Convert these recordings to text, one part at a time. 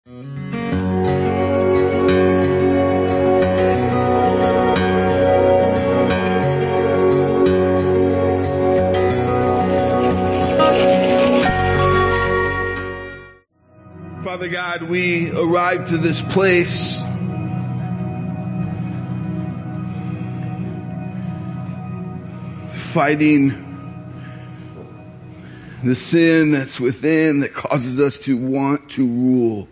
Father God, we arrived to this place fighting the sin that's within that causes us to want to rule.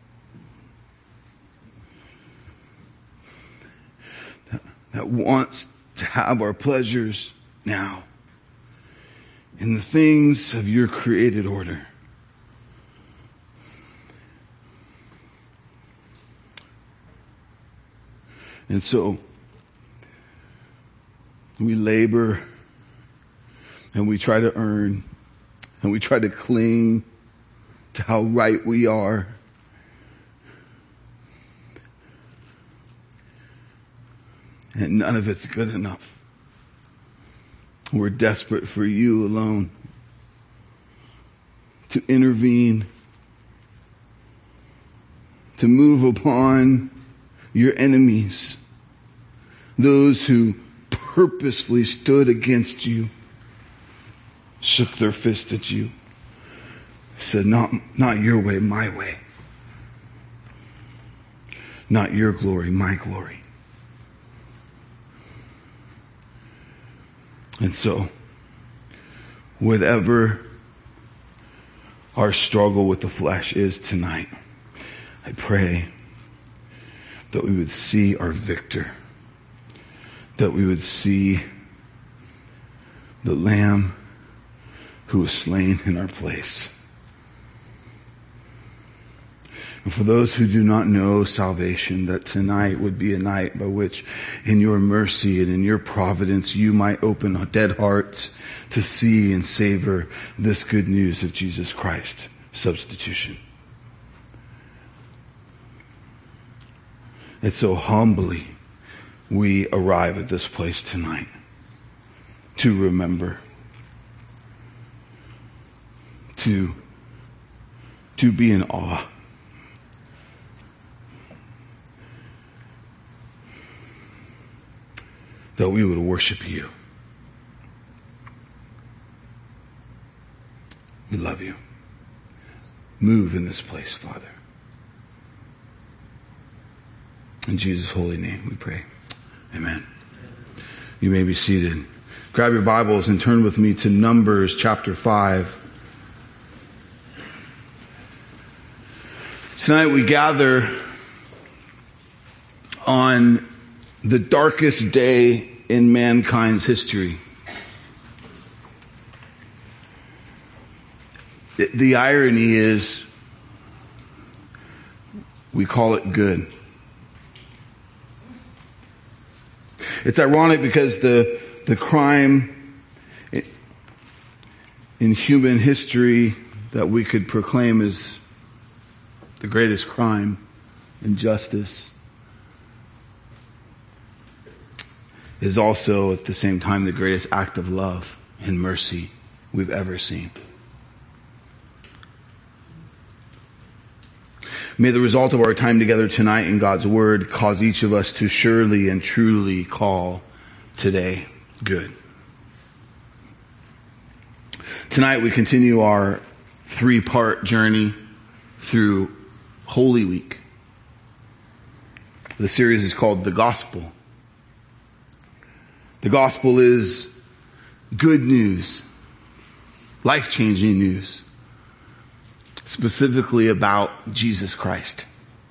That wants to have our pleasures now in the things of your created order. And so we labor and we try to earn and we try to cling to how right we are. And none of it's good enough. We're desperate for you alone to intervene, to move upon your enemies, those who purposefully stood against you, shook their fist at you, said, not your way, my way. Not your glory, my glory. And so, whatever our struggle with the flesh is tonight, I pray that we would see our victor, that we would see the Lamb who was slain in our place. And for those who do not know salvation, that tonight would be a night by which in your mercy and in your providence you might open dead hearts to see and savor this good news of Jesus Christ, substitution. And so humbly we arrive at this place tonight to remember, to be in awe, that we would worship you. We love you. Move in this place, Father. In Jesus' holy name we pray. Amen. You may be seated. Grab your Bibles and turn with me to Numbers chapter 5. Tonight we gather on the darkest day in mankind's history. The irony is, we call it good. It's ironic because the crime in human history that we could proclaim as the greatest crime, injustice, is also at the same time the greatest act of love and mercy we've ever seen. May the result of our time together tonight in God's Word cause each of us to surely and truly call today good. Tonight we continue our 3-part journey through Holy Week. The series is called The Gospel. The Gospel is good news, life-changing news, specifically about Jesus Christ.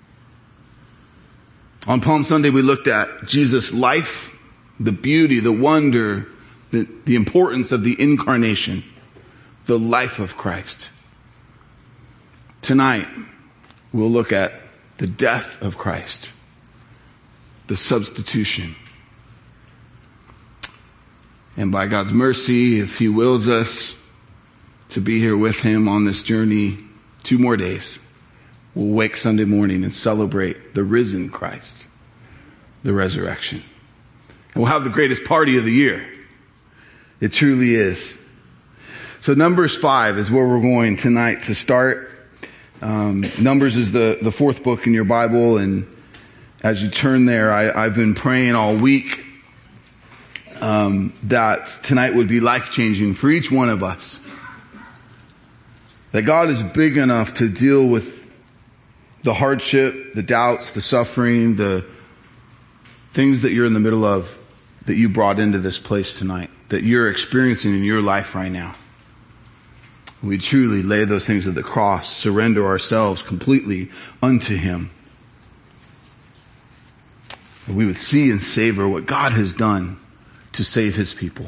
On Palm Sunday, we looked at Jesus' life, the beauty, the wonder, the importance of the incarnation, the life of Christ. Tonight, we'll look at the death of Christ, the substitution. And by God's mercy, if He wills us to be here with Him on this journey 2 more days, we'll wake Sunday morning and celebrate the risen Christ, the resurrection. And we'll have the greatest party of the year. It truly is. So Numbers 5 is where we're going tonight to start. Numbers is the fourth book in your Bible, and as you turn there, I've been praying all week that tonight would be life-changing for each one of us. That God is big enough to deal with the hardship, the doubts, the suffering, the things that you're in the middle of, that you brought into this place tonight, that you're experiencing in your life right now. We truly lay those things at the cross, surrender ourselves completely unto Him. And we would see and savor what God has done to save His people.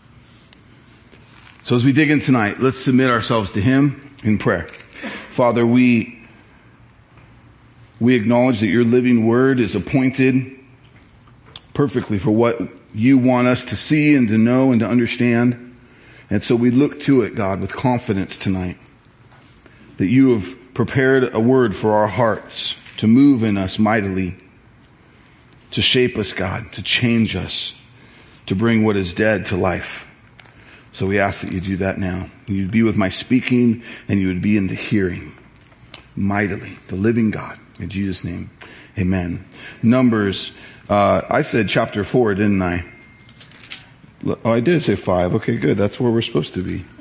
So as we dig in tonight, let's submit ourselves to Him in prayer. Father, we acknowledge that your living word is appointed perfectly for what you want us to see and to know and to understand. And so we look to it, God, with confidence tonight, that you have prepared a word for our hearts to move in us mightily, to shape us, God, to change us, to bring what is dead to life. So we ask that you do that now. You'd be with my speaking and you would be in the hearing mightily, the living God. In Jesus' name, amen. Numbers, I said chapter 4, didn't I? Oh, I did say 5. Okay, good. That's where we're supposed to be.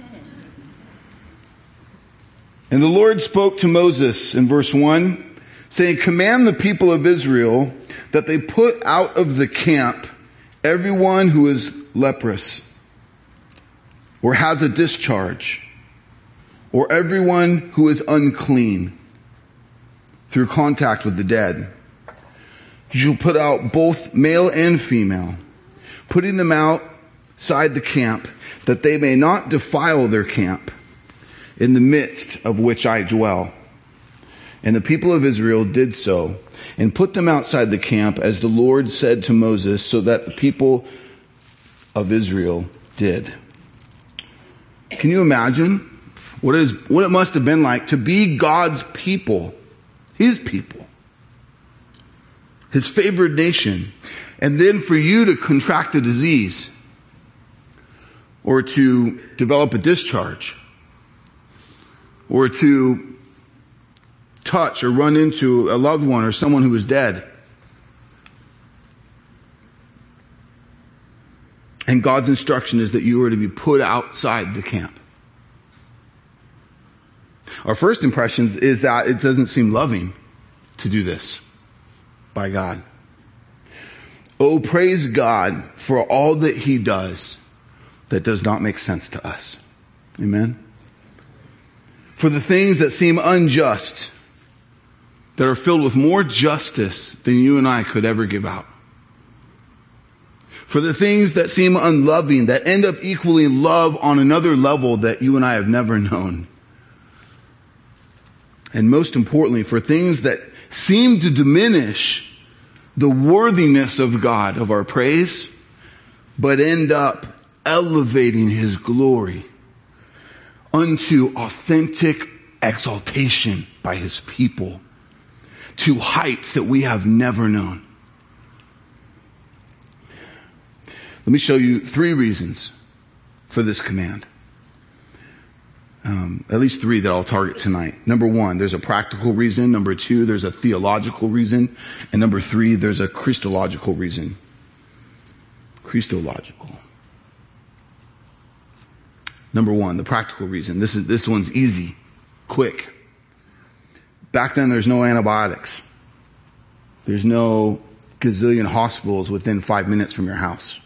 And the Lord spoke to Moses in verse 1, saying, command the people of Israel that they put out of the camp everyone who is leprous, or has a discharge, or everyone who is unclean through contact with the dead. You shall put out both male and female, putting them outside the camp, that they may not defile their camp, in the midst of which I dwell. And the people of Israel did so, and put them outside the camp, as the Lord said to Moses, so that the people of Israel did. Can you imagine what it must have been like to be God's people, His people, His favored nation, and then for you to contract a disease or to develop a discharge or to touch or run into a loved one or someone who is dead. And God's instruction is that you are to be put outside the camp. Our first impression is that it doesn't seem loving to do this by God. Oh, praise God for all that He does that does not make sense to us. Amen. For the things that seem unjust, that are filled with more justice than you and I could ever give out. For the things that seem unloving, that end up equally in love on another level that you and I have never known. And most importantly, for things that seem to diminish the worthiness of God, of our praise, but end up elevating His glory unto authentic exaltation by His people to heights that we have never known. Let me show you 3 reasons for this command. At least 3 that I'll target tonight. Number 1, there's a practical reason. Number 2, there's a theological reason. And number 3, there's a Christological reason. Christological. Number 1, the practical reason. This one's easy, quick. Back then there's no antibiotics. There's no gazillion hospitals within 5 minutes from your house.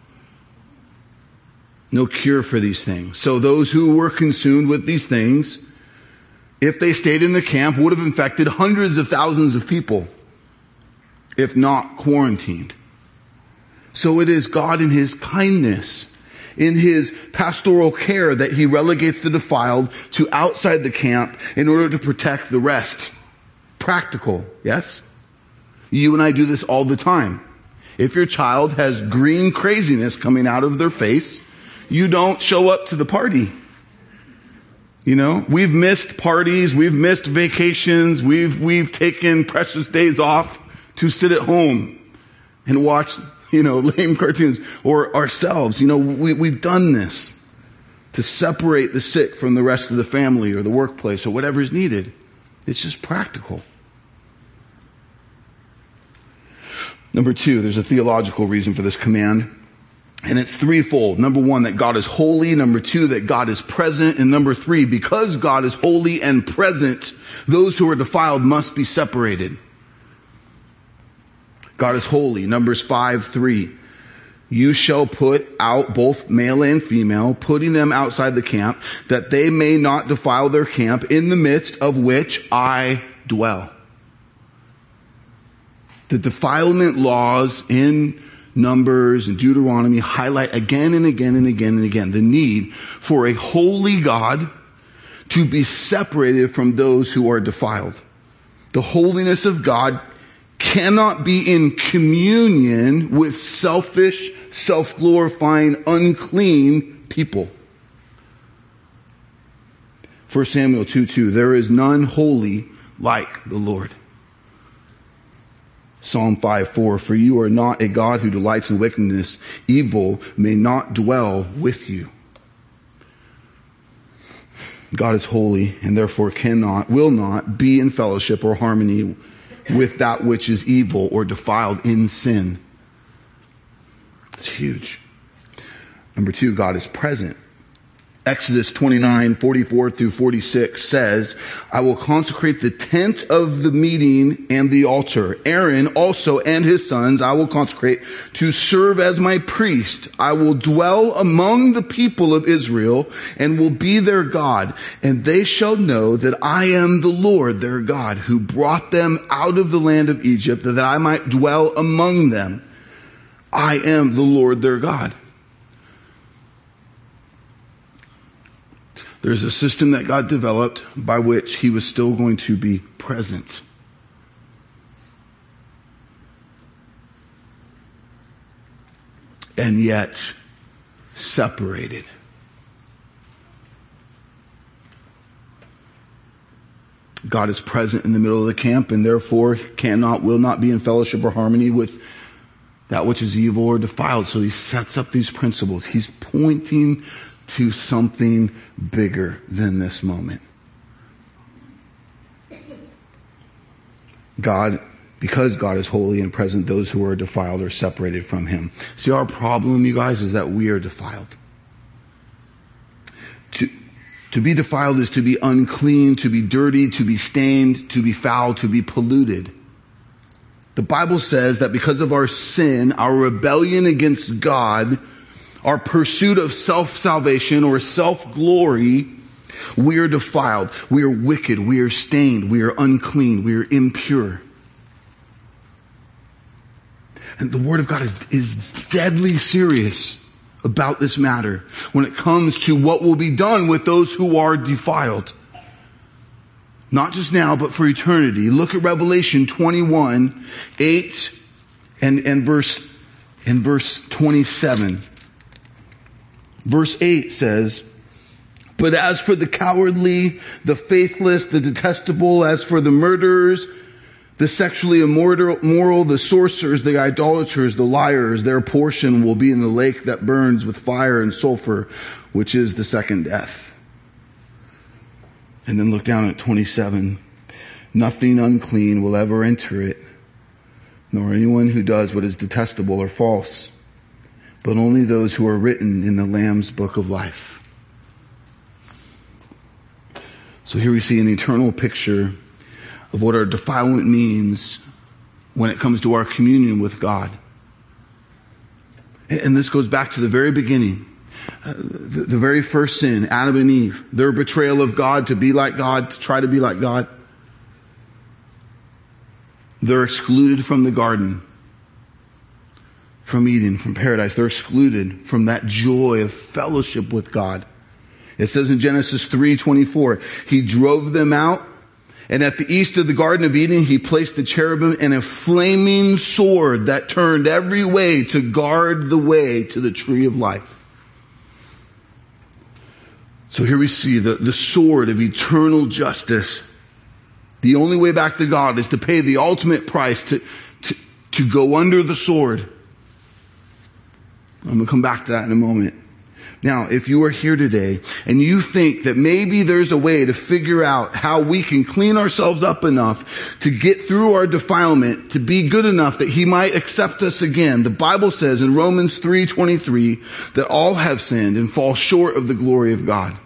No cure for these things. So those who were consumed with these things, if they stayed in the camp, would have infected hundreds of thousands of people, if not quarantined. So it is God in His kindness, in His pastoral care, that He relegates the defiled to outside the camp in order to protect the rest. Practical, yes? You and I do this all the time. If your child has green craziness coming out of their face, you don't show up to the party. You know, we've missed parties, we've missed vacations, we've taken precious days off to sit at home and watch, lame cartoons, or ourselves. We've done this to separate the sick from the rest of the family or the workplace or whatever is needed. It's just practical. Number 2, there's a theological reason for this command. And it's threefold. Number 1, that God is holy. Number 2, that God is present. And number 3, because God is holy and present, those who are defiled must be separated. God is holy. Numbers 5:3. You shall put out both male and female, putting them outside the camp, that they may not defile their camp, in the midst of which I dwell. The defilement laws in Numbers and Deuteronomy highlight again and again and again and again the need for a holy God to be separated from those who are defiled. The holiness of God cannot be in communion with selfish, self-glorifying, unclean people. 1 Samuel 2:2, there is none holy like the Lord. Psalm 5:4, for you are not a God who delights in wickedness. Evil may not dwell with you. God is holy and therefore will not be in fellowship or harmony with that which is evil or defiled in sin. It's huge. Number 2, God is present. Exodus 29:44-46 says, I will consecrate the tent of the meeting and the altar. Aaron also and his sons I will consecrate to serve as my priest. I will dwell among the people of Israel and will be their God. And they shall know that I am the Lord their God, who brought them out of the land of Egypt, that I might dwell among them. I am the Lord their God. There's a system that God developed by which he was still going to be present. And yet separated. God is present in the middle of the camp and therefore will not be in fellowship or harmony with that which is evil or defiled. So he sets up these principles. He's pointing to something bigger than this moment. Because God is holy and present, those who are defiled are separated from him. See, our problem, you guys, is that we are defiled. To be defiled is to be unclean, to be dirty, to be stained, to be foul, to be polluted. The Bible says that because of our sin, our rebellion against God, our pursuit of self-salvation or self-glory, we are defiled. We are wicked. We are stained. We are unclean. We are impure. And the Word of God is deadly serious about this matter when it comes to what will be done with those who are defiled. Not just now, but for eternity. Look at Revelation 21:8 and verse 27. Verse 8 says, but as for the cowardly, the faithless, the detestable, as for the murderers, the sexually immoral, the sorcerers, the idolaters, the liars, their portion will be in the lake that burns with fire and sulfur, which is the second death. And then look down at 27. Nothing unclean will ever enter it, nor anyone who does what is detestable or false, but only those who are written in the Lamb's book of life. So here we see an eternal picture of what our defilement means when it comes to our communion with God. And this goes back to the very beginning. The very first sin, Adam and Eve, their betrayal of God to be like God, to try to be like God. They're excluded from the garden, from Eden, from paradise. They're excluded from that joy of fellowship with God. It says in Genesis 3:24, he drove them out, and at the east of the Garden of Eden, he placed the cherubim and a flaming sword that turned every way to guard the way to the tree of life. So here we see the sword of eternal justice. The only way back to God is to pay the ultimate price, to go under the sword. I'm going to come back to that in a moment. Now, if you are here today and you think that maybe there's a way to figure out how we can clean ourselves up enough to get through our defilement, to be good enough that he might accept us again, the Bible says in Romans 3:23 that all have sinned and fall short of the glory of God.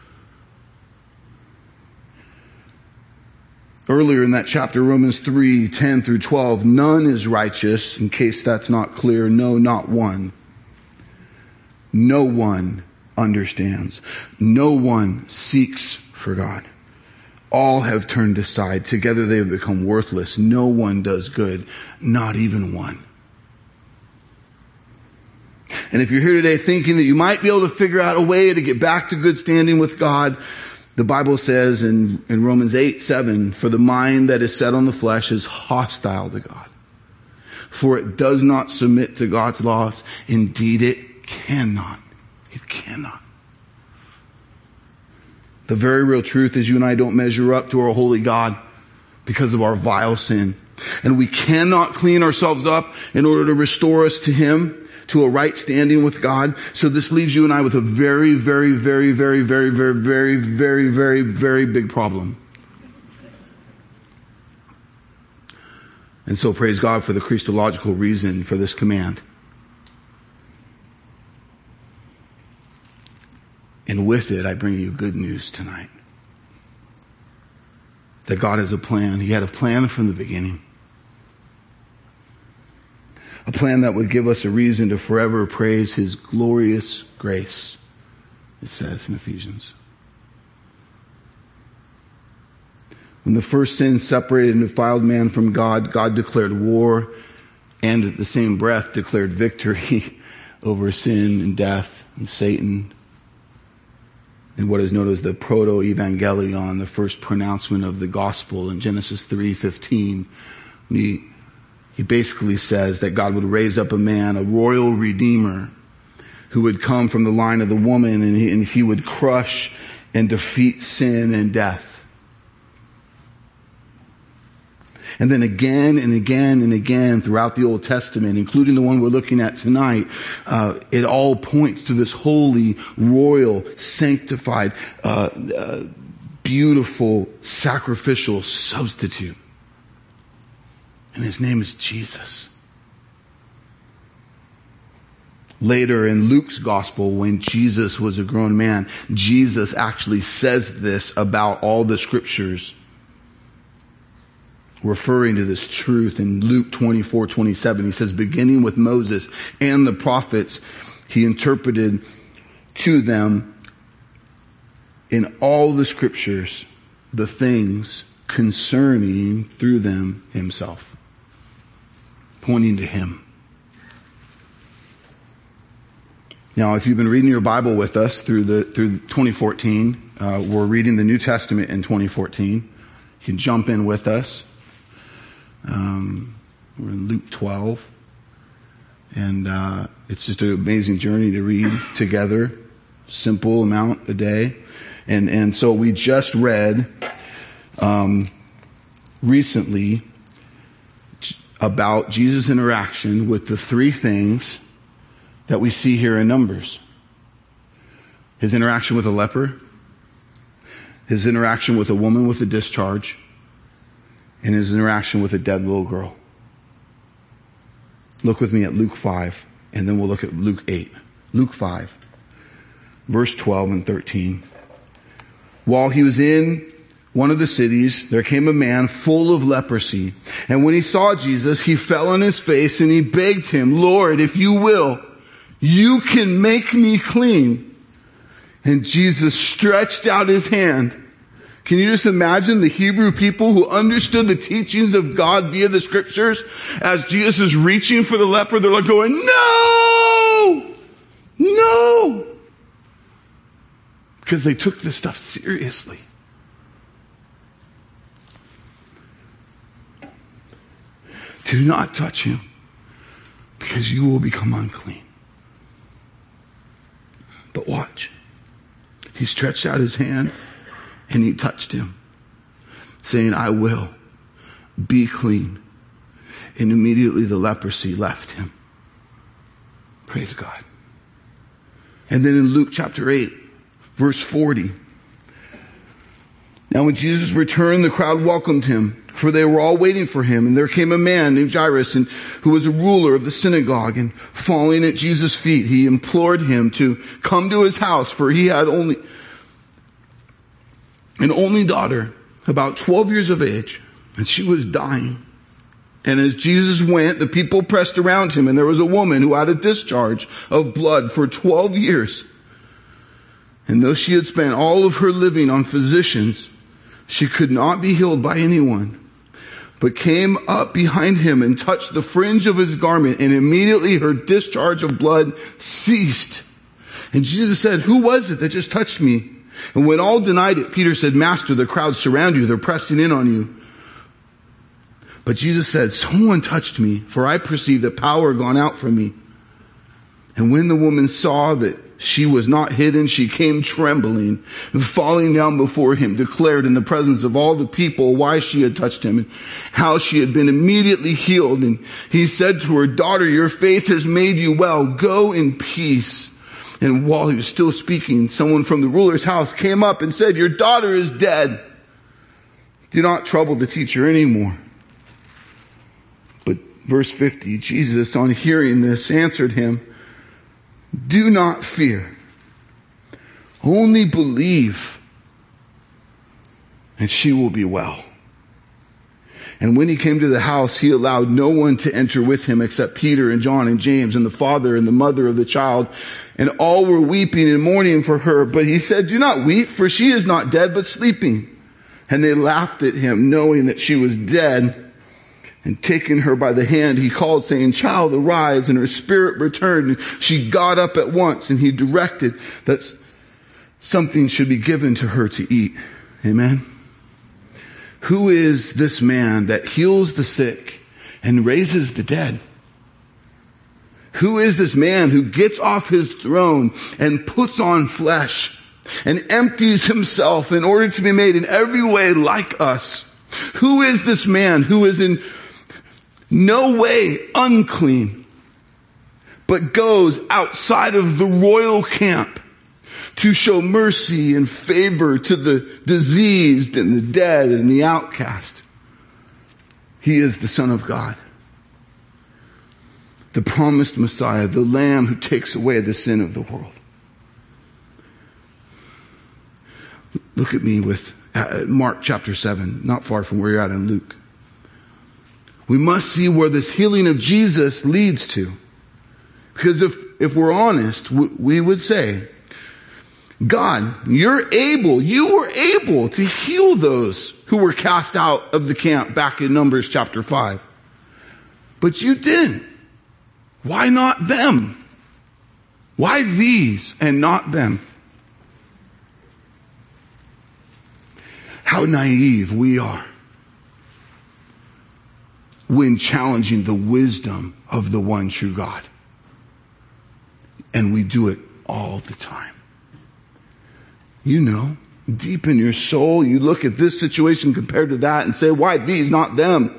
Earlier in that chapter, Romans 3:10 through 12, none is righteous, in case that's not clear, no, not one. No one understands. No one seeks for God. All have turned aside. Together they have become worthless. No one does good, not even one. And if you're here today thinking that you might be able to figure out a way to get back to good standing with God, the Bible says in Romans 8:7, for the mind that is set on the flesh is hostile to God. For it does not submit to God's laws. Indeed, it cannot. It cannot. The very real truth is you and I don't measure up to our holy God because of our vile sin. And we cannot clean ourselves up in order to restore us to him, to a right standing with God. So this leaves you and I with a very, very, very, very, very, very, very, very, very, very big problem. And so praise God for the Christological reason for this command. And with it, I bring you good news tonight. That God has a plan. He had a plan from the beginning. A plan that would give us a reason to forever praise his glorious grace, it says in Ephesians. When the first sin separated and defiled man from God, God declared war and at the same breath declared victory over sin and death and Satan. And what is known as the proto-evangelion, the first pronouncement of the gospel in Genesis 3:15. He basically says that God would raise up a man, a royal redeemer, who would come from the line of the woman, and he would crush and defeat sin and death. And then again and again and again throughout the Old Testament, including the one we're looking at tonight, it all points to this holy, royal, sanctified, beautiful, sacrificial substitute. And his name is Jesus. Later in Luke's gospel, when Jesus was a grown man, Jesus actually says this about all the scriptures, referring to this truth in Luke 24:27. He says, beginning with Moses and the prophets, he interpreted to them in all the scriptures the things concerning through them himself. Pointing to him. Now, if you've been reading your Bible with us through 2014, we're reading the New Testament in 2014. You can jump in with us. We're in Luke 12. And it's just an amazing journey to read together. Simple amount a day. And so we just read recently about Jesus' interaction with the three things that we see here in Numbers. His interaction with a leper, his interaction with a woman with a discharge, and his interaction with a dead little girl. Look with me at Luke 5, and then we'll look at Luke 8. Luke 5, verse 12 and 13. While he was in one of the cities, there came a man full of leprosy. And when he saw Jesus, he fell on his face and he begged him, Lord, if you will, you can make me clean. And Jesus stretched out his hand. Can you just imagine the Hebrew people who understood the teachings of God via the scriptures? As Jesus is reaching for the leper, they're like going, no! No! Because they took this stuff seriously. Do not touch him, because you will become unclean. But watch. He stretched out his hand and he touched him, saying, I will be clean. And immediately the leprosy left him. Praise God. And then in Luke chapter 8, verse 40. Now when Jesus returned, the crowd welcomed him, for they were all waiting for him. And there came a man named Jairus, who was a ruler of the synagogue. And falling at Jesus' feet, he implored him to come to his house, for he had an only daughter, about 12 years of age, and she was dying. And as Jesus went, the people pressed around him, and there was a woman who had a discharge of blood for 12 years. And though she had spent all of her living on physicians, she could not be healed by anyone, but came up behind him and touched the fringe of his garment, and immediately her discharge of blood ceased. And Jesus said, "Who was it that just touched me?" And when all denied it, Peter said, "Master, the crowd surround you. They're pressing in on you." But Jesus said, "Someone touched me, for I perceive that power had gone out from me." And when the woman saw that she was not hidden, she came trembling and falling down before him, declared in the presence of all the people why she had touched him and how she had been immediately healed. And he said to her, "Daughter, your faith has made you well. Go in peace." And while he was still speaking, someone from the ruler's house came up and said, "Your daughter is dead. Do not trouble the teacher anymore." But verse 50, Jesus, on hearing this, answered him, "Do not fear. Only believe, and she will be well." And when he came to the house, he allowed no one to enter with him except Peter and John and James and the father and the mother of the child. And all were weeping and mourning for her. But he said, "Do not weep, for she is not dead, but sleeping." And they laughed at him, knowing that she was dead. And taking her by the hand, he called, saying, "Child, arise." And her spirit returned, and she got up at once. And he directed that something should be given to her to eat. Amen. Who is this man that heals the sick and raises the dead? Who is this man who gets off his throne and puts on flesh and empties himself in order to be made in every way like us? Who is this man who is in no way unclean, but goes outside of the royal camp to show mercy and favor to the diseased and the dead and the outcast? He is the Son of God, the promised Messiah, the Lamb who takes away the sin of the world. Look at me with Mark chapter 7, not far from where you're at in Luke. We must see where this healing of Jesus leads to. Because if we're honest, we would say, God, you were able to heal those who were cast out of the camp back in Numbers chapter 5. But you didn't. Why not them? Why these and not them? How naive we are when challenging the wisdom of the one true God. And we do it all the time. You know, deep in your soul, you look at this situation compared to that and say, why these, not them?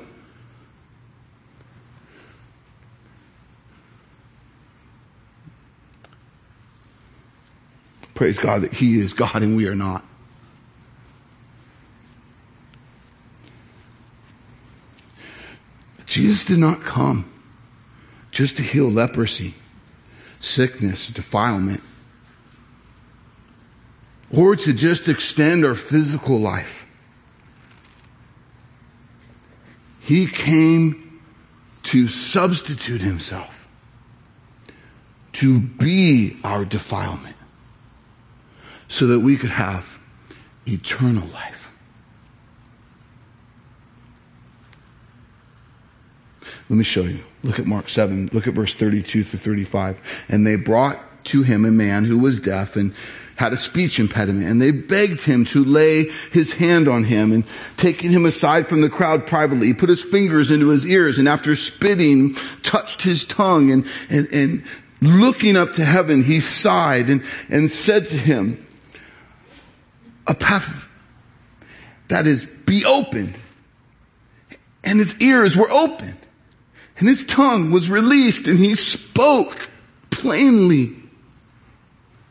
Praise God that He is God and we are not. Jesus did not come just to heal leprosy, sickness, defilement, or to just extend our physical life. He came to substitute Himself, to be our defilement, so that we could have eternal life. Let me show you. Look at Mark 7. Look at verse 32 through 35. And they brought to him a man who was deaf and had a speech impediment. And they begged him to lay his hand on him. And taking him aside from the crowd privately, he put his fingers into his ears. And after spitting, touched his tongue. And looking up to heaven, he sighed and said to him, a path, that is, be opened. And his ears were opened. And his tongue was released and he spoke plainly.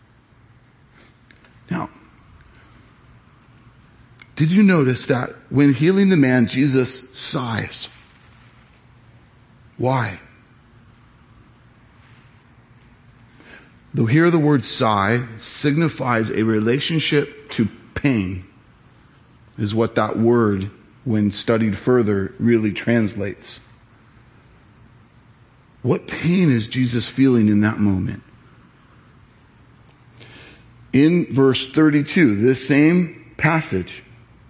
did you notice that when healing the man, Jesus sighs? Why? Though here the word sigh signifies a relationship to pain, is what that word, when studied further, really translates. What pain is Jesus feeling in that moment? In verse 32, this same passage,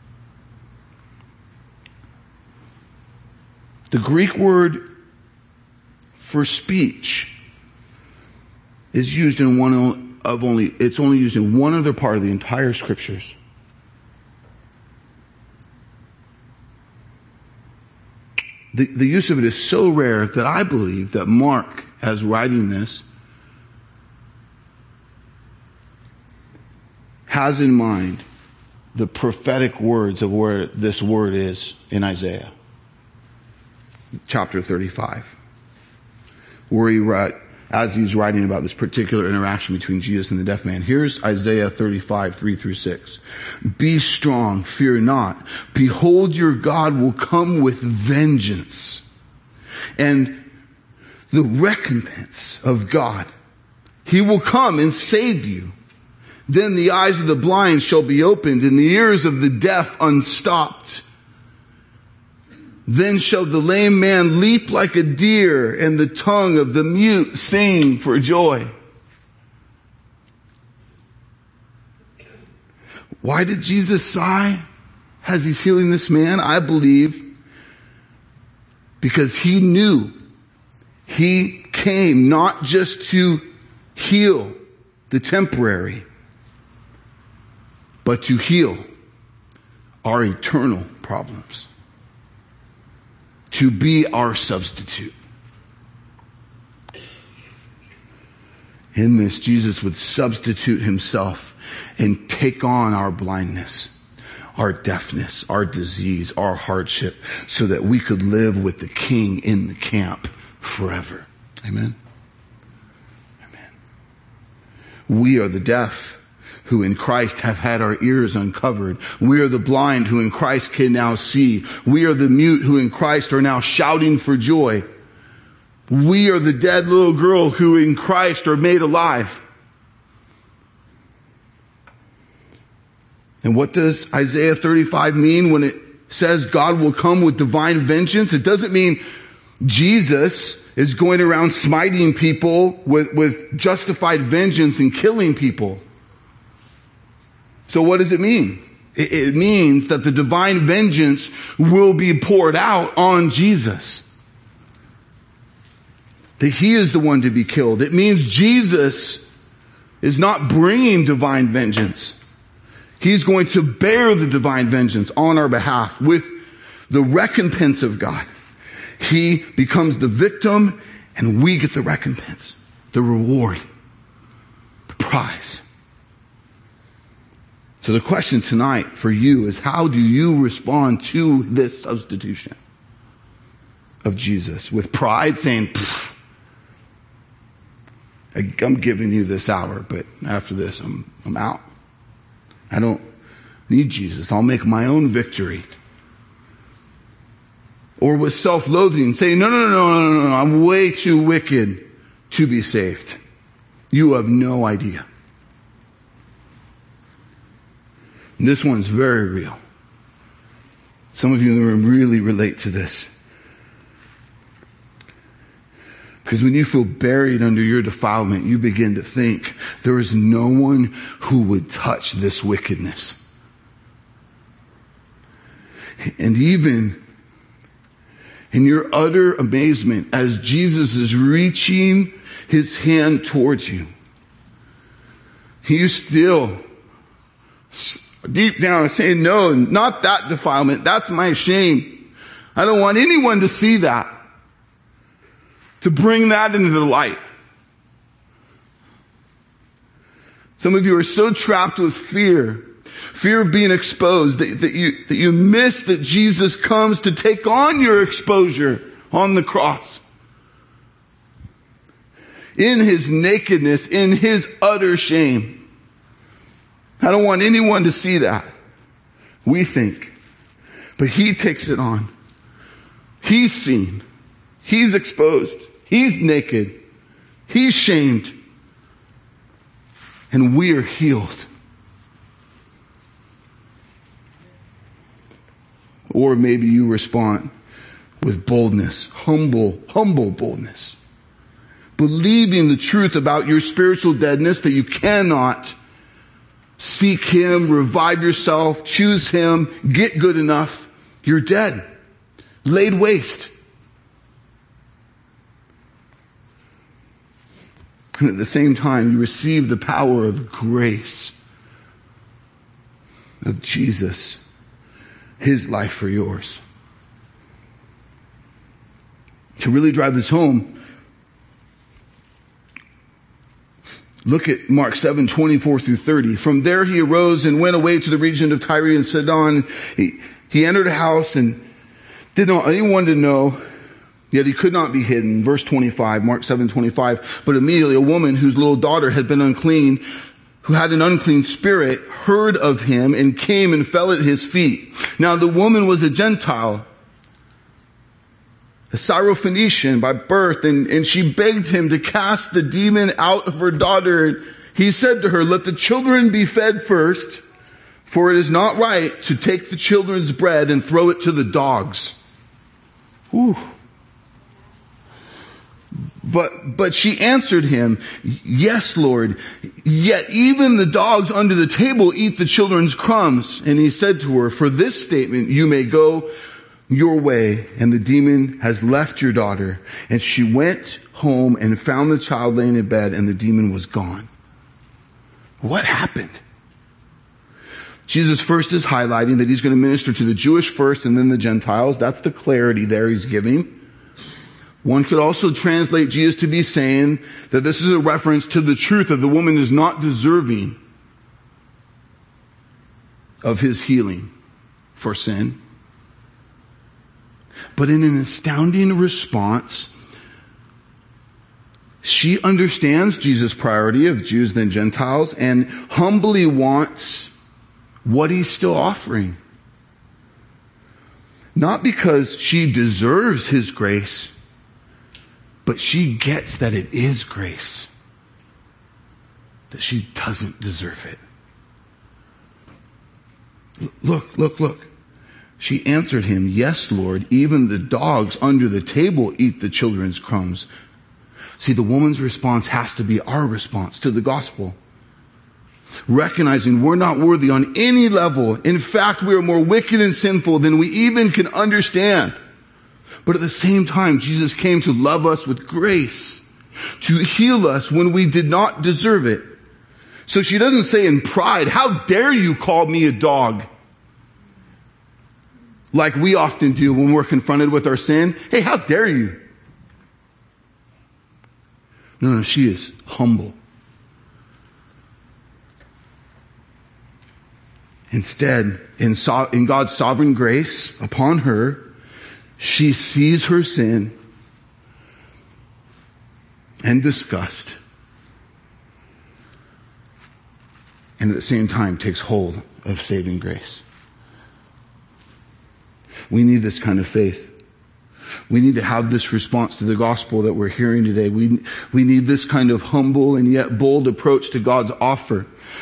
the Greek word for speech is used in it's only used in one other part of the entire scriptures. The use of it is so rare that I believe that Mark, as writing this, has in mind the prophetic words of where this word is in Isaiah. Chapter 35. Where as he's writing about this particular interaction between Jesus and the deaf man. Here's Isaiah 35, 3-6. Be strong, fear not. Behold, your God will come with vengeance. And the recompense of God, he will come and save you. Then the eyes of the blind shall be opened and the ears of the deaf unstopped. Then shall the lame man leap like a deer, and the tongue of the mute sing for joy. Why did Jesus sigh as he's healing this man? I believe because he knew he came not just to heal the temporary, but to heal our eternal problems. To be our substitute. In this, Jesus would substitute himself and take on our blindness, our deafness, our disease, our hardship, so that we could live with the King in the camp forever. Amen? Amen. We are the deaf who in Christ have had our ears uncovered. We are the blind who in Christ can now see. We are the mute who in Christ are now shouting for joy. We are the dead little girl who in Christ are made alive. And what does Isaiah 35 mean when it says God will come with divine vengeance? It doesn't mean Jesus is going around smiting people with justified vengeance and killing people. So what does it mean? It means that the divine vengeance will be poured out on Jesus. That he is the one to be killed. It means Jesus is not bringing divine vengeance. He's going to bear the divine vengeance on our behalf with the recompense of God. He becomes the victim and we get the recompense, the reward, the prize. So the question tonight for you is, how do you respond to this substitution of Jesus? With pride, saying, I'm giving you this hour, but after this, I'm out. I don't need Jesus. I'll make my own victory. Or with self-loathing, saying, no, I'm way too wicked to be saved. You have no idea. This one's very real. Some of you really relate to this. Because when you feel buried under your defilement, you begin to think, there is no one who would touch this wickedness. And even in your utter amazement, as Jesus is reaching his hand towards you, you still deep down saying, no, not that defilement. That's my shame. I don't want anyone to see that. To bring that into the light. Some of you are so trapped with fear of being exposed, that you miss that Jesus comes to take on your exposure on the cross. In his nakedness, in his utter shame. I don't want anyone to see that. we think. But he takes it on. He's seen. He's exposed. He's naked. He's shamed. And we are healed. Or maybe you respond with boldness, humble boldness. Believing the truth about your spiritual deadness, that you cannot seek him, revive yourself, choose him, get good enough. You're dead, laid waste. And at the same time, you receive the power of grace of Jesus, his life for yours. To really drive this home, look at Mark 7:24 through 30. From there he arose and went away to the region of Tyre and Sidon. He entered a house and didn't want anyone to know, yet he could not be hidden. Verse 25, Mark 7:25. But immediately a woman whose little daughter had been unclean, who had an unclean spirit, heard of him and came and fell at his feet. Now the woman was a Gentile, a Syrophoenician by birth, and she begged him to cast the demon out of her daughter. He said to her, let the children be fed first, for it is not right to take the children's bread and throw it to the dogs. Whew. But she answered him, yes, Lord, yet even the dogs under the table eat the children's crumbs. And he said to her, for this statement you may go your way, and the demon has left your daughter. And she went home and found the child laying in bed, and the demon was gone. What happened? Jesus first is highlighting that he's going to minister to the Jewish first and then the Gentiles. That's the clarity there he's giving. One could also translate Jesus to be saying that this is a reference to the truth that the woman is not deserving of his healing for sin. But in an astounding response, she understands Jesus' priority of Jews than Gentiles and humbly wants what he's still offering. Not because she deserves his grace, but she gets that it is grace. That she doesn't deserve it. Look. She answered him, yes, Lord, even the dogs under the table eat the children's crumbs. See, the woman's response has to be our response to the gospel. Recognizing we're not worthy on any level. In fact, we are more wicked and sinful than we even can understand. But at the same time, Jesus came to love us with grace, to heal us when we did not deserve it. So she doesn't say in pride, how dare you call me a dog? Like we often do when we're confronted with our sin. Hey, how dare you? No, she is humble. Instead, in God's sovereign grace upon her, she sees her sin and disgust, and at the same time takes hold of saving grace. We need this kind of faith. We need to have this response to the gospel that we're hearing today. We need this kind of humble and yet bold approach to God's offer,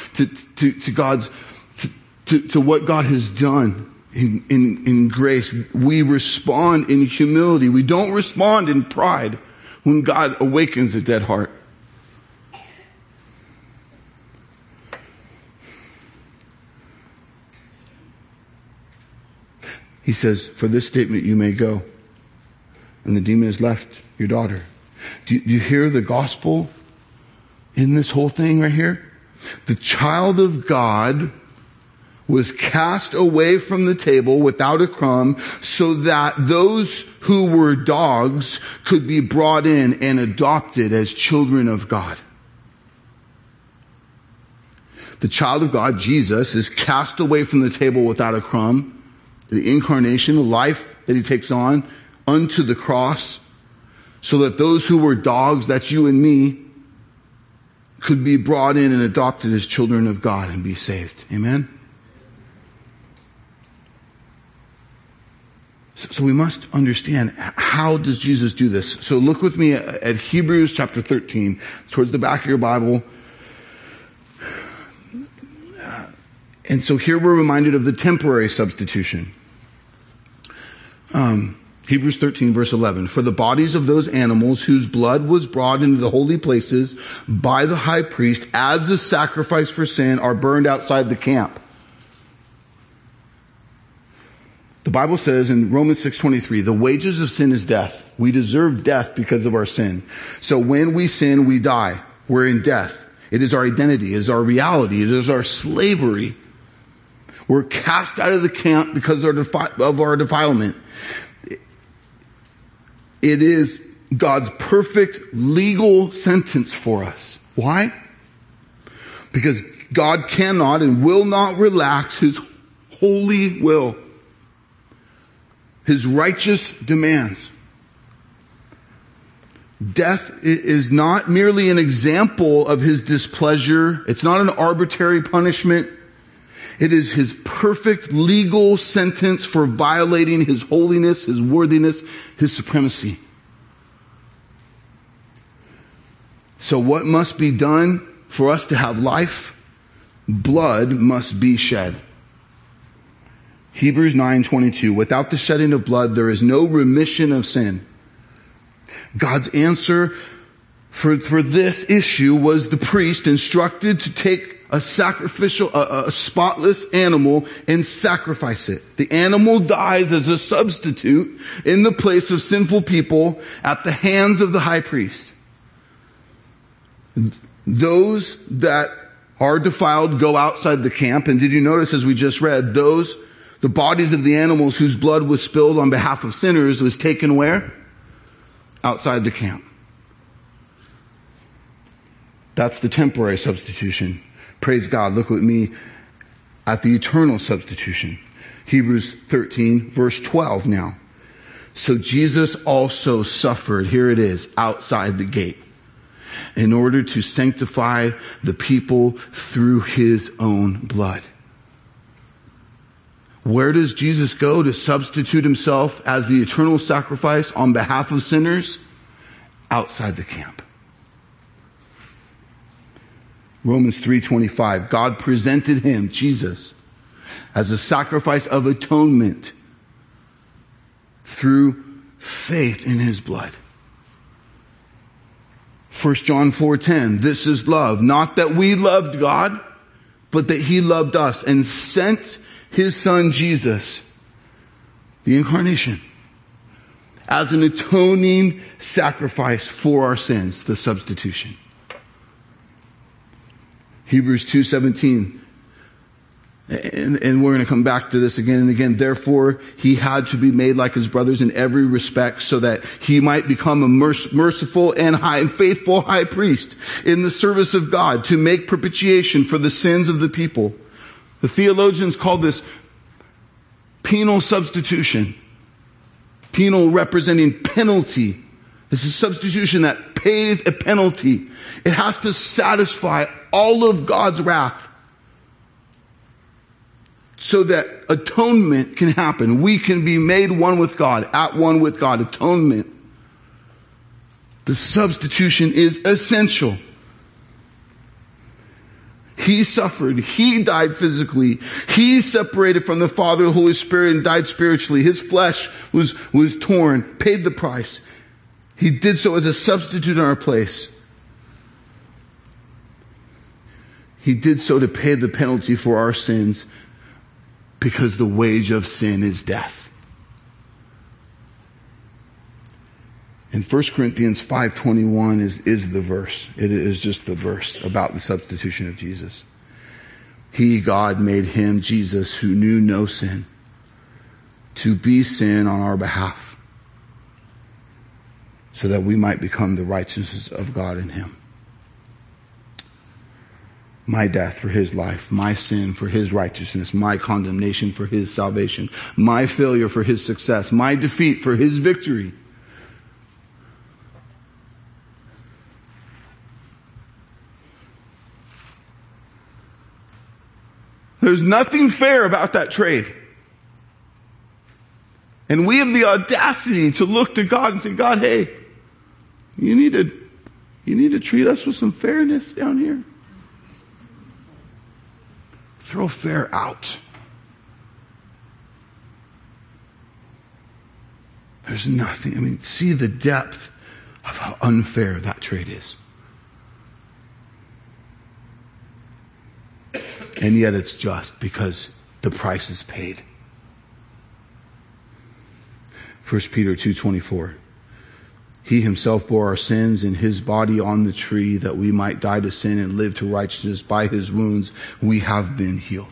to what God has done in grace. We respond in humility. We don't respond in pride when God awakens a dead heart. He says, for this statement you may go. And the demon has left your daughter. Do you hear the gospel in this whole thing right here? The child of God was cast away from the table without a crumb so that those who were dogs could be brought in and adopted as children of God. The child of God, Jesus, is cast away from the table without a crumb. The incarnation, the life that he takes on unto the cross, so that those who were dogs, that's you and me, could be brought in and adopted as children of God and be saved. Amen? So we must understand, how does Jesus do this? So look with me at Hebrews chapter 13, towards the back of your Bible. And so here we're reminded of the temporary substitution. Hebrews 13 verse 11. For the bodies of those animals whose blood was brought into the holy places by the high priest as a sacrifice for sin are burned outside the camp. The Bible says in Romans 6:23, the wages of sin is death. We deserve death because of our sin. So when we sin, we die. We're in death. It is our identity. It is our reality. It is our slavery. We're cast out of the camp because of our defilement. It is God's perfect legal sentence for us. Why? Because God cannot and will not relax His holy will, His righteous demands. Death is not merely an example of His displeasure. It's not an arbitrary punishment. It is His perfect legal sentence for violating His holiness, His worthiness, His supremacy. So what must be done for us to have life? Blood must be shed. Hebrews 9:22, without the shedding of blood, there is no remission of sin. God's answer for this issue was the priest instructed to take a sacrificial, a spotless animal and sacrifice it. The animal dies as a substitute in the place of sinful people at the hands of the high priest. Those that are defiled go outside the camp. And did you notice, as we just read, the bodies of the animals whose blood was spilled on behalf of sinners was taken where? Outside the camp. That's the temporary substitution. Praise God. Look with me at the eternal substitution. Hebrews 13 verse 12 now. So Jesus also suffered, here it is, outside the gate, in order to sanctify the people through His own blood. Where does Jesus go to substitute Himself as the eternal sacrifice on behalf of sinners? Outside the camp. Romans 3:25, God presented Him, Jesus, as a sacrifice of atonement through faith in His blood. 1 John 4:10, this is love, not that we loved God, but that He loved us and sent His Son Jesus, the incarnation, as an atoning sacrifice for our sins, the substitution. Hebrews 2:17. And we're going to come back to this again and again. Therefore, He had to be made like His brothers in every respect so that He might become a merciful and faithful high priest in the service of God to make propitiation for the sins of the people. The theologians call this penal substitution. Penal representing penalty. This is substitution that pays a penalty. It has to satisfy all of God's wrath so that atonement can happen. We can be made one with God, at one with God. Atonement. The substitution is essential. He suffered. He died physically. He separated from the Father, the Holy Spirit, and died spiritually. His flesh was torn, paid the price. He did so as a substitute in our place. He did so to pay the penalty for our sins because the wage of sin is death. And 1 Corinthians 5:21 is the verse. It is just the verse about the substitution of Jesus. He, God, made Him, Jesus, who knew no sin, to be sin on our behalf, so that we might become the righteousness of God in Him. My death for His life, my sin for His righteousness, my condemnation for His salvation, my failure for His success, my defeat for His victory. There's nothing fair about that trade. And we have the audacity to look to God and say, God, hey, you need to treat us with some fairness down here. Throw fair out. There's nothing. See the depth of how unfair that trade is. And yet it's just because the price is paid. 1 Peter 2:24. He himself bore our sins in his body on the tree that we might die to sin and live to righteousness. By his wounds we have been healed.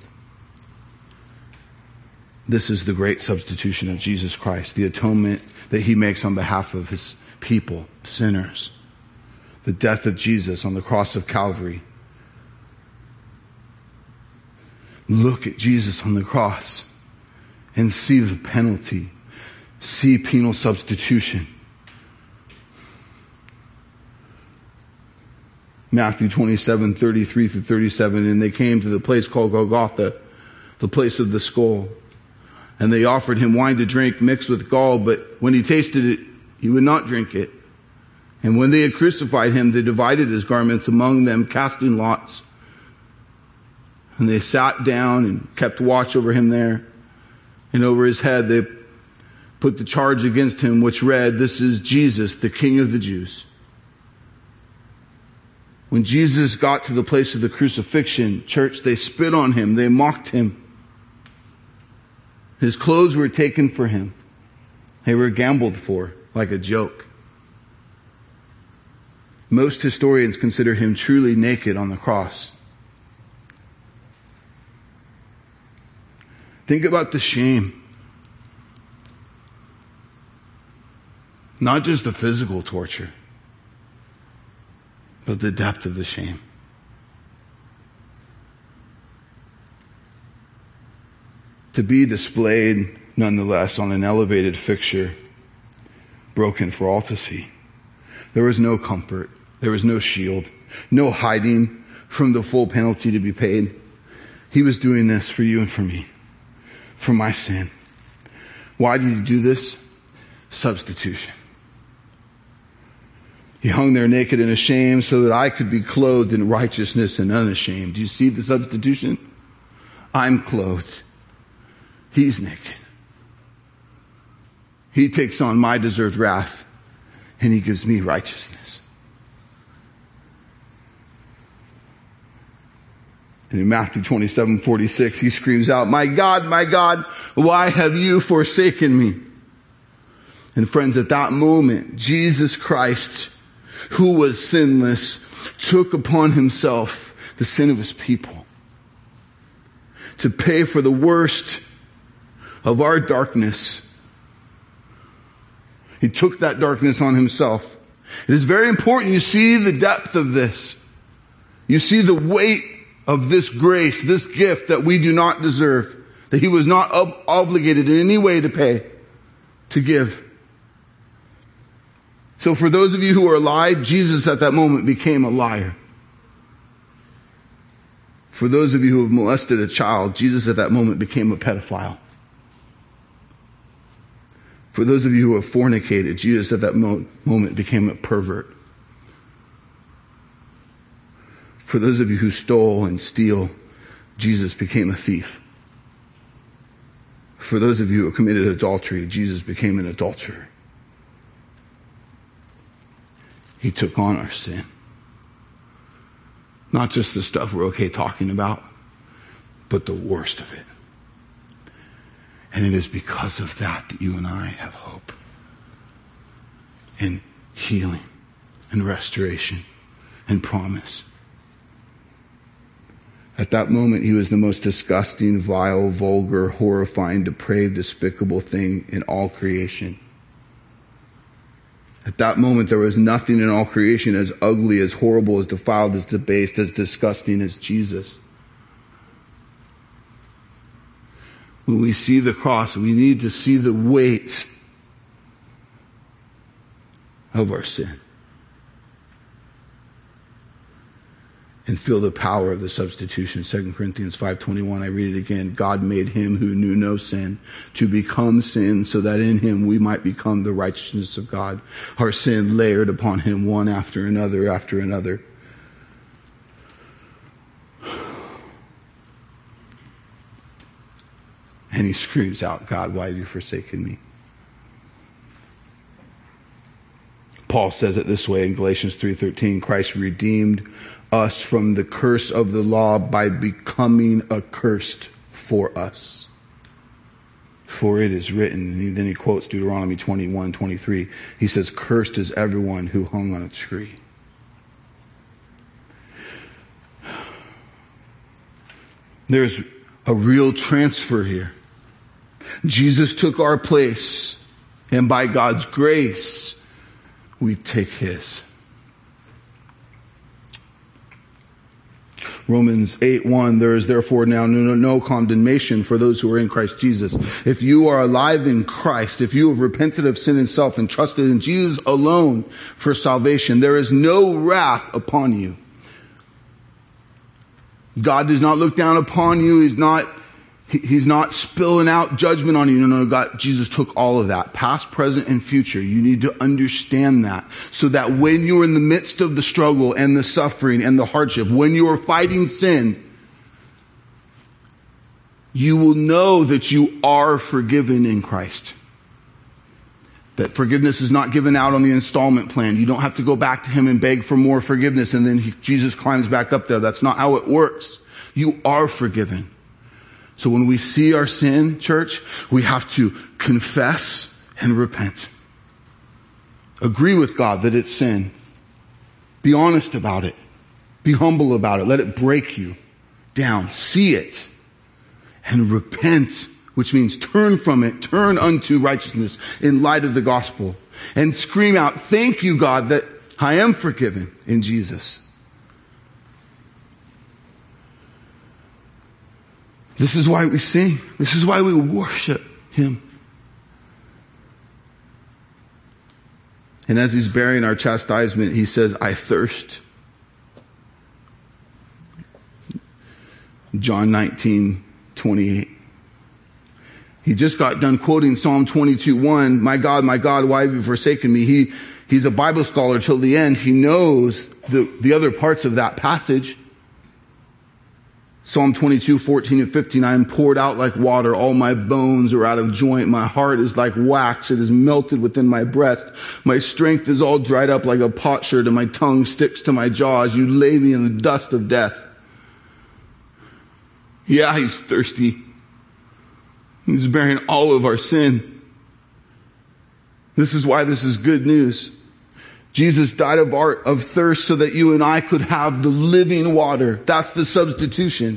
This is the great substitution of Jesus Christ, the atonement that he makes on behalf of his people, sinners. The death of Jesus on the cross of Calvary. Look at Jesus on the cross and see the penalty. See penal substitution. Matthew 27:33-37, and they came to the place called Golgotha, the place of the skull. And they offered him wine to drink mixed with gall, but when he tasted it, he would not drink it. And when they had crucified him, they divided his garments among them, casting lots. And they sat down and kept watch over him there. And over his head they put the charge against him, which read, "This is Jesus, the King of the Jews." When Jesus got to the place of the crucifixion, church, they spit on him. They mocked him. His clothes were taken for him. They were gambled for like a joke. Most historians consider him truly naked on the cross. Think about the shame. Not just the physical torture, but the depth of the shame. To be displayed, nonetheless, on an elevated fixture, broken for all to see. There was no comfort. There was no shield. No hiding from the full penalty to be paid. He was doing this for you and for me. For my sin. Why did he do this? Substitution. He hung there naked and ashamed so that I could be clothed in righteousness and unashamed. Do you see the substitution? I'm clothed. He's naked. He takes on my deserved wrath and he gives me righteousness. And in Matthew 27:46, he screams out, my God, why have you forsaken me?" And friends, at that moment, Jesus Christ, who was sinless, took upon himself the sin of his people to pay for the worst of our darkness. He took that darkness on himself. It is very important you see the depth of this. You see the weight of this grace, this gift that we do not deserve, that he was not obligated in any way to pay, to give. So for those of you who are lied, Jesus at that moment became a liar. For those of you who have molested a child, Jesus at that moment became a pedophile. For those of you who have fornicated, Jesus at that moment became a pervert. For those of you who stole and steal, Jesus became a thief. For those of you who committed adultery, Jesus became an adulterer. He took on our sin. Not just the stuff we're okay talking about, but the worst of it. And it is because of that that you and I have hope and healing and restoration and promise. At that moment, he was the most disgusting, vile, vulgar, horrifying, depraved, despicable thing in all creation. At that moment, there was nothing in all creation as ugly, as horrible, as defiled, as debased, as disgusting as Jesus. When we see the cross, we need to see the weight of our sin. and feel the power of the substitution. 2 Corinthians 5:21, I read it again. God made him who knew no sin to become sin so that in him we might become the righteousness of God. Our sin layered upon him one after another after another. And he screams out, God, why have you forsaken me? Paul says it this way in Galatians 3:13, Christ redeemed us from the curse of the law by becoming accursed for us. For it is written, and then he quotes Deuteronomy 21:23. He says, cursed is everyone who hung on a tree. There's a real transfer here. Jesus took our place, and by God's grace, we take his. Romans 8:1, there is therefore now no condemnation for those who are in Christ Jesus. If you are alive in Christ, if you have repented of sin and self and trusted in Jesus alone for salvation, there is no wrath upon you. God does not look down upon you. He's not spilling out judgment on you. No, God, Jesus took all of that, past, present, and future. You need to understand that so that when you're in the midst of the struggle and the suffering and the hardship, when you are fighting sin, you will know that you are forgiven in Christ. That forgiveness is not given out on the installment plan. You don't have to go back to him and beg for more forgiveness and then Jesus climbs back up there. That's not how it works. You are forgiven. So when we see our sin, church, we have to confess and repent. Agree with God that it's sin. Be honest about it. Be humble about it. Let it break you down. See it. And repent, which means turn from it, turn unto righteousness in light of the gospel. And scream out, thank you, God, that I am forgiven in Jesus. This is why we sing. This is why we worship him. And as he's bearing our chastisement, he says, I thirst. John 19:28. He just got done quoting Psalm 22:1. My God, why have you forsaken me? He's a Bible scholar till the end. He knows the other parts of that passage. Psalm 22:14 and 15, I am poured out like water. All my bones are out of joint. My heart is like wax. It is melted within my breast. My strength is all dried up like a potsherd and my tongue sticks to my jaws. You lay me in the dust of death. Yeah, he's thirsty. He's bearing all of our sin. This is why this is good news. Jesus died of thirst so that you and I could have the living water. That's the substitution.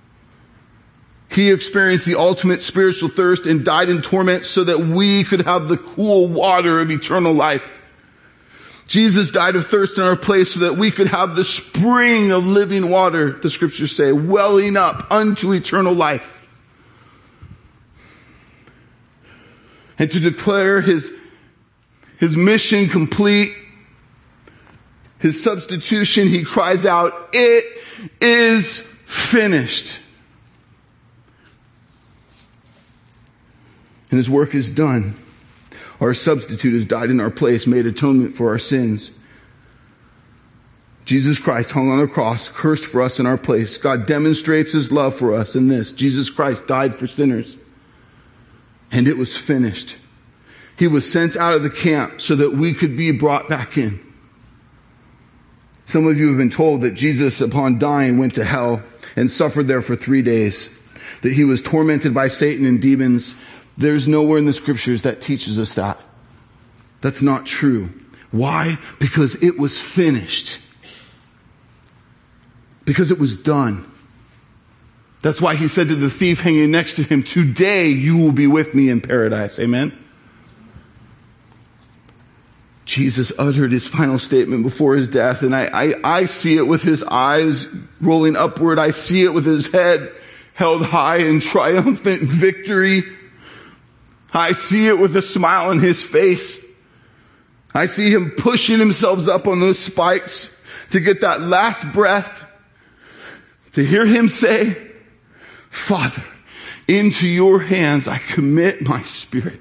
He experienced the ultimate spiritual thirst and died in torment so that we could have the cool water of eternal life. Jesus died of thirst in our place so that we could have the spring of living water, the scriptures say, welling up unto eternal life. And to declare his mission complete, his substitution, he cries out, it is finished. And his work is done. Our substitute has died in our place, made atonement for our sins. Jesus Christ hung on a cross, cursed for us in our place. God demonstrates his love for us in this. Jesus Christ died for sinners. And it was finished. He was sent out of the camp so that we could be brought back in. Some of you have been told that Jesus, upon dying, went to hell and suffered there for 3 days. That he was tormented by Satan and demons. There's nowhere in the scriptures that teaches us that. That's not true. Why? Because it was finished. Because it was done. That's why he said to the thief hanging next to him, today you will be with me in paradise. Amen? Jesus uttered his final statement before his death, and I see it with his eyes rolling upward. I see it with his head held high in triumphant victory. I see it with a smile on his face. I see him pushing himself up on those spikes to get that last breath To hear him say, Father, into your hands I commit my spirit.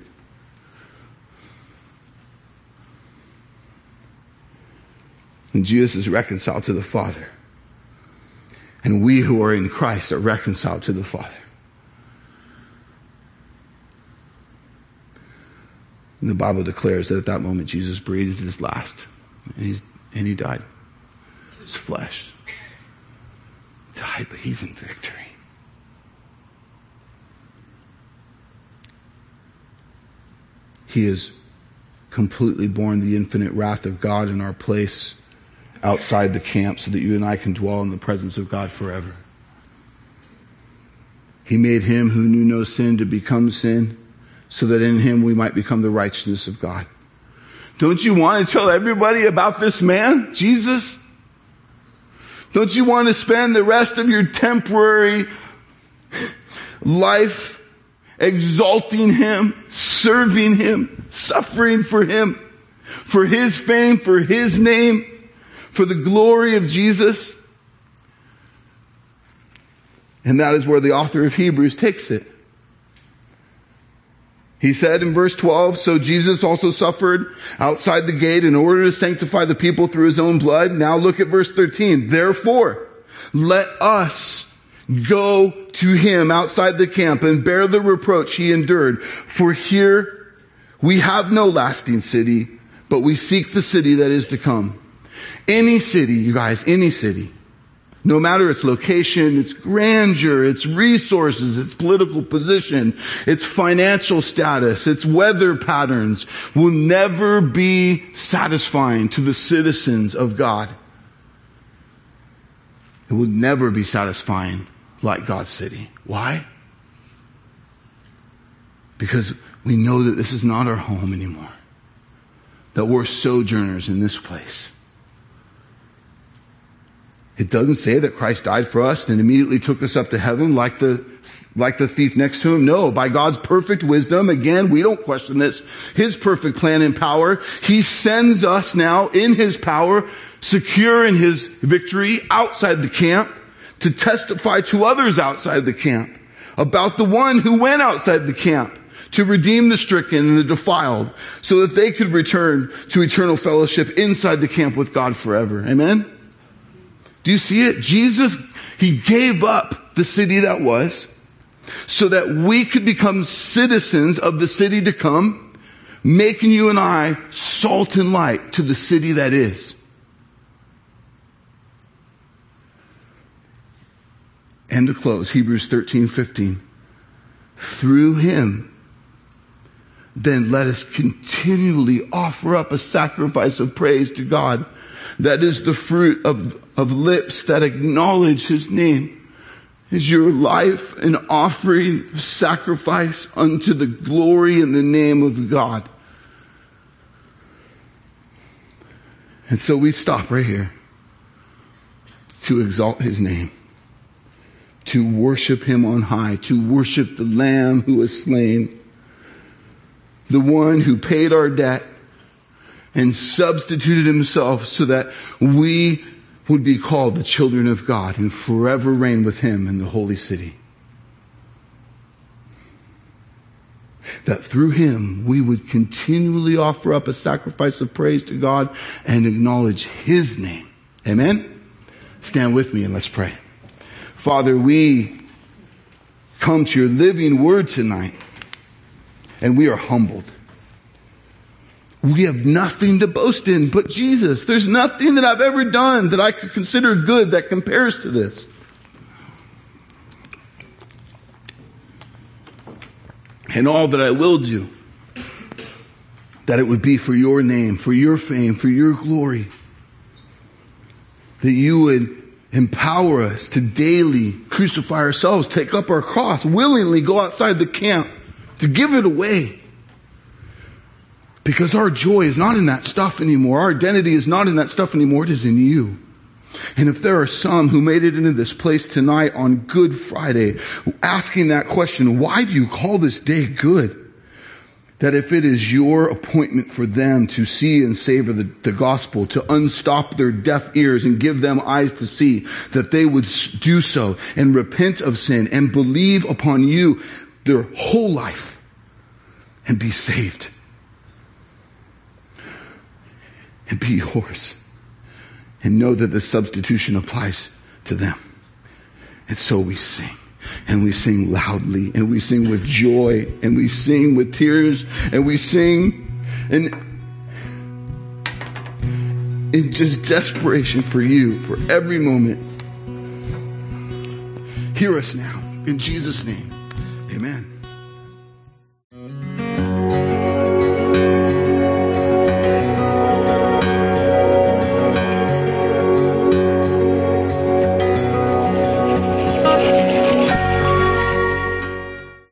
And Jesus is reconciled to the Father. And we who are in Christ are reconciled to the Father. And the Bible declares that at that moment Jesus breathed his last. And he died. His flesh died, but he's in victory. He has completely borne the infinite wrath of God in our place outside the camp so that you and I can dwell in the presence of God forever. He made him who knew no sin to become sin so that in him we might become the righteousness of God. Don't you want to tell everybody about this man, Jesus? Don't you want to spend the rest of your temporary life exalting him, serving him, suffering for him, for his fame, for his name, for the glory of Jesus? And that is where the author of Hebrews takes it. He said in verse 12, so Jesus also suffered outside the gate in order to sanctify the people through his own blood. Now look at verse 13. Therefore, let us go to him outside the camp and bear the reproach he endured. For here we have no lasting city, but we seek the city that is to come. Any city, you guys, any city, no matter its location, its grandeur, its resources, its political position, its financial status, its weather patterns, will never be satisfying to the citizens of God. It will never be satisfying like God's city. Why? Because we know that this is not our home anymore. That we're sojourners in this place. It doesn't say that Christ died for us and immediately took us up to heaven like the thief next to him. No, by God's perfect wisdom, again, we don't question this, his perfect plan and power, he sends us now in his power, secure in his victory outside the camp, to testify to others outside the camp about the one who went outside the camp to redeem the stricken and the defiled so that they could return to eternal fellowship inside the camp with God forever. Amen? Do you see it? Jesus, he gave up the city that was so that we could become citizens of the city to come, making you and I salt and light to the city that is. And to close, Hebrews 13:15. Through him, then let us continually offer up a sacrifice of praise to God. That is the fruit of lips that acknowledge his name. Is your life an offering of sacrifice unto the glory and the name of God? And so we stop right here to exalt his name, to worship him on high, to worship the Lamb who was slain, the one who paid our debt and substituted himself so that we would be called the children of God and forever reign with him in the holy city. That through him we would continually offer up a sacrifice of praise to God and acknowledge his name. Amen? Stand with me and let's pray. Father, we come to your living word tonight and we are humbled. We have nothing to boast in but Jesus. There's nothing that I've ever done that I could consider good that compares to this. And all that I will do, that it would be for your name, for your fame, for your glory. That you would empower us to daily crucify ourselves, take up our cross, willingly go outside the camp, to give it away. Because our joy is not in that stuff anymore. Our identity is not in that stuff anymore. It is in you. And if there are some who made it into this place tonight on Good Friday, asking that question, why do you call this day good? That if it is your appointment for them to see and savor the gospel, to unstop their deaf ears and give them eyes to see, that they would do so and repent of sin and believe upon you their whole life and be saved and be yours and know that the substitution applies to them. And so we sing. And we sing loudly, and we sing with joy, and we sing with tears, and we sing in just desperation for you, for every moment. Hear us now. In Jesus' name, amen.